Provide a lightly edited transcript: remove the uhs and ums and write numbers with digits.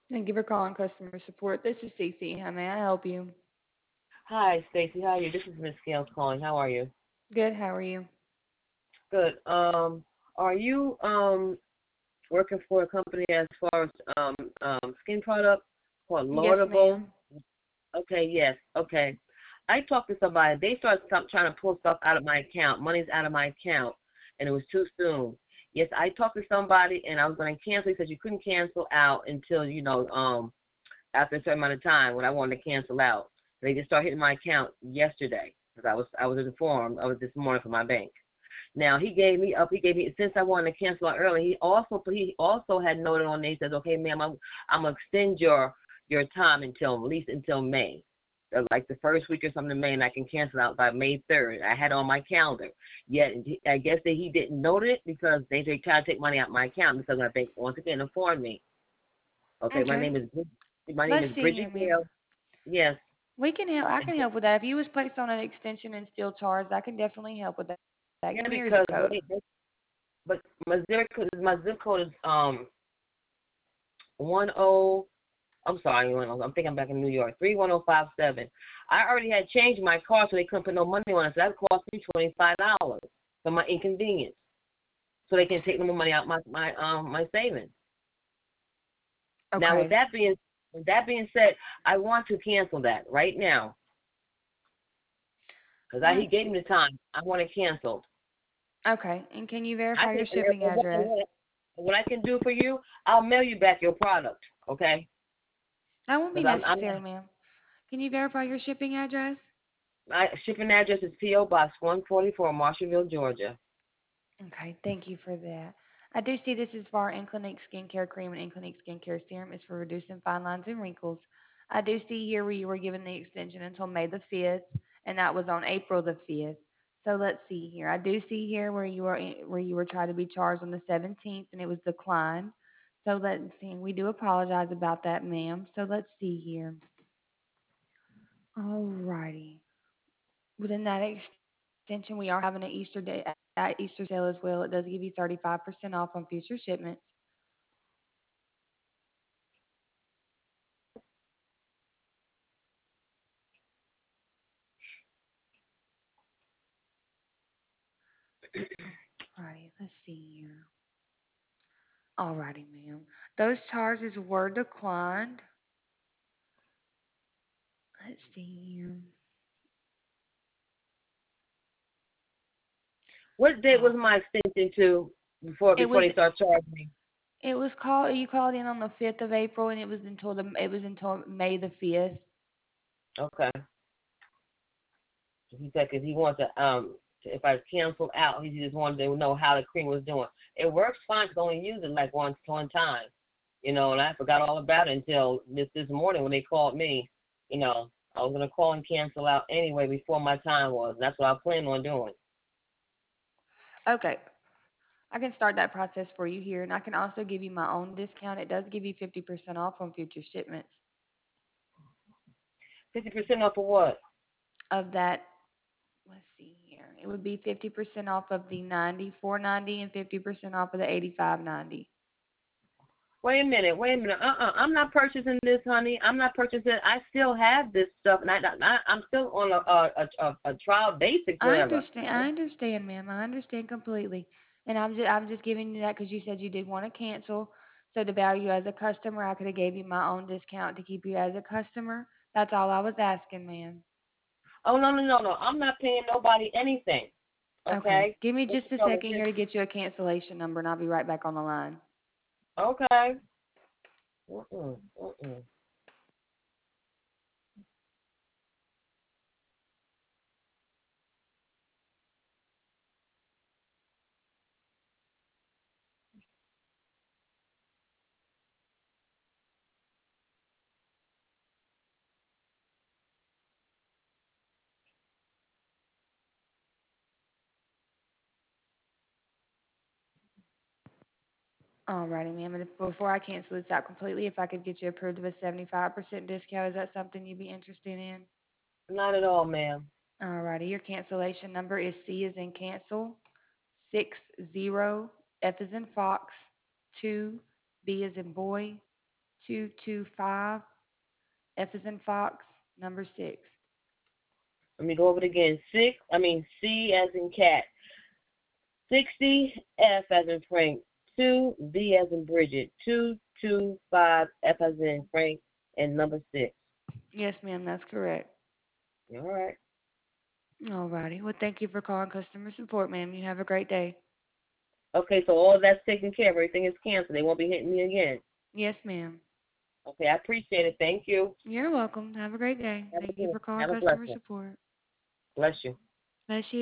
Thank you for calling customer support. This is Cece. How may I help you? Hi, Stacy. How are you? This is Miss Scales calling. How are you? Good. How are you? Good. Are you working for a company as far as skin product called Yes, Laudable? ma'am. Okay, yes. Okay. I talked to somebody. They started trying to pull stuff out of my account. Money's out of my account, and it was too soon. Yes, I talked to somebody, and I was going to cancel. He said you couldn't cancel out until after a certain amount of time when I wanted to cancel out. They just started hitting my account yesterday because I was informed. I was this morning from my bank. Now he gave me up. He gave me since I wanted to cancel out early. He also had noted on there. He says, "Okay, ma'am, I'm gonna extend your time until at least until May, like the first week or something in May, and I can cancel out by May 3rd. I had it on my calendar. Yet I guess that he didn't note it because they tried to take money out of my account because my bank once again informed me. Okay, my Okay. name is my name Let's is see here, Bridget ma'am. Gale. Yes. We can help. I can help with that. If you was placed on an extension and still charged, I can definitely help with that. Give me your zip Yeah, code. because but my zip code is 10. I'm sorry, I'm thinking I'm back in New York. 31057. I already had changed my car so they couldn't put no money on it. So that cost me $25 for my inconvenience. So they can take no more money out my savings. Now Okay. with that being said, I want to cancel that right now because he Let's gave see. me the time. I want it canceled. Okay. And can you I verify can your shipping address? what I can do for you, I'll mail you back your product, okay? That won't be Because I'm necessary, ma'am. Can you verify your shipping address? my shipping address is P.O. Box 144, Marshallville, Georgia. Okay. Thank you for that. I do see this is for our Inclinic Skincare Cream and Inclinic Skincare Serum. It's for reducing fine lines and wrinkles. I do see here where you were given the extension until May the 5th, and that was on April the 5th. So let's see here. I do see here where you were trying to be charged on the 17th, and it was declined. So let's see. We do apologize about that, ma'am. So let's see here. Alrighty. Within that extension, we are having an Easter sale as well. It does give you 35% off on future shipments. Alrighty, let's see here. Alrighty, ma'am. Those charges were declined. Let's see here. What date was Oh, my extension to before it before was they start charging me? it was called. You called in on the 5th of April, and it was until May the 5th. Okay. He said because he wants to if I cancel out, he just wanted to know how the cream was doing. It works fine 'cause I only use it like one time, and I forgot all about it until this morning when they called me. I was gonna call and cancel out anyway before my time was. That's what I planned on doing. Okay, I can start that process for you here, and I can also give you my own discount. It does give you 50% off on future shipments 50% off of what? of that. Let's see here. It would be 50% off of the 94.90 and 50% off of the 85.90. Wait a minute. I'm not purchasing this, honey. I'm not purchasing. I still have this stuff, and I'm still on a trial basic, I whatever. understand. I understand, ma'am. I understand completely. And I'm just giving you that because you said you did want to cancel. So to value you as a customer, I could have gave you my own discount to keep you as a customer. That's all I was asking, ma'am. Oh no no no no! I'm not paying nobody anything. Okay. Okay. Give me Just, just a second here to get you a cancellation number, and I'll be right back on the line. okay. Mm-mm, mm-mm. Alrighty, ma'am. And before I cancel this out completely, if I could get you approved of a 75% discount, is that something you'd be interested in? Not at all, ma'am. Alrighty, your cancellation number is C as in cancel, 60, F as in fox, 2, B as in boy, 225, F is in Fox, number 6. Let me go over it again. C as in cat. 60, F as in Frank. 2, B as in Bridget. 225, F as in Frank, and number 6. Yes, ma'am, that's correct. All right. Alrighty. Well, thank you for calling customer support, ma'am. You have a great day. Okay, so all that's taken care of. Everything is canceled. They won't be hitting me again. Yes, ma'am. Okay, I appreciate it. Thank you. You're welcome. Have a great day. Have a Thank you good, for calling have a customer blessing. support. Bless you. Bless you.